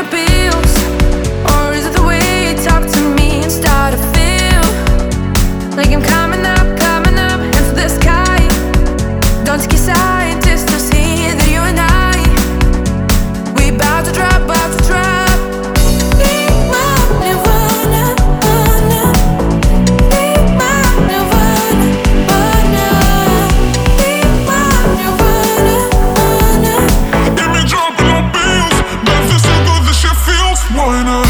on pills? Or is it the way you talk to me and start to feel like I'm coming up into the sky? Don't take a scientist to see that you and I, we about to drop, about to drop. Be my nirvana, be my nirvana, be my nirvana. Get me dropping on bills, but this so good this shit feels. Why not?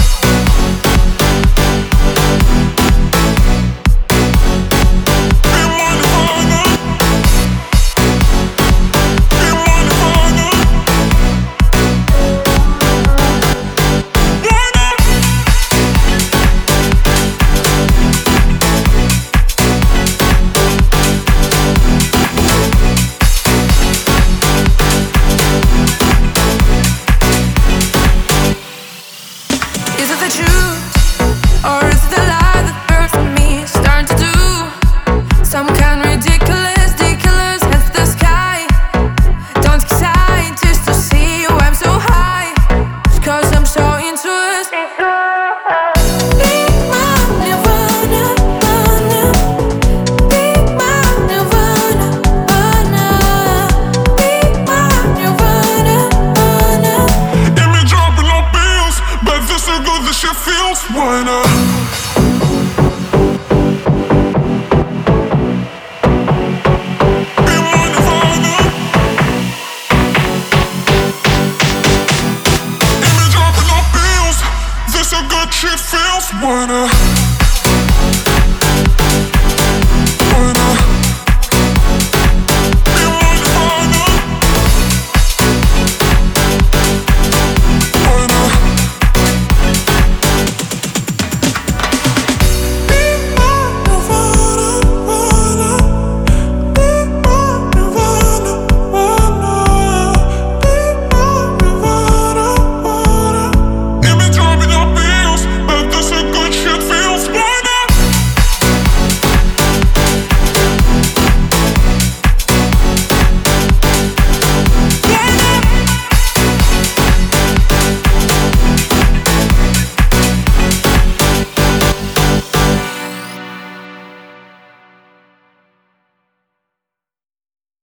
Is it the truth, or is it the lie that burns from me? Starting to do some kind of ridiculous hands to the sky. Don't take scientists to see why I'm so high, just 'cause I'm so into it. Be my nirvana, be my nirvana, be my nirvana. Get me dropping on bills, but this so good this shit feels. Why not? Be my nirvana. Get me dropping on bills, this so good shit feels. Why not?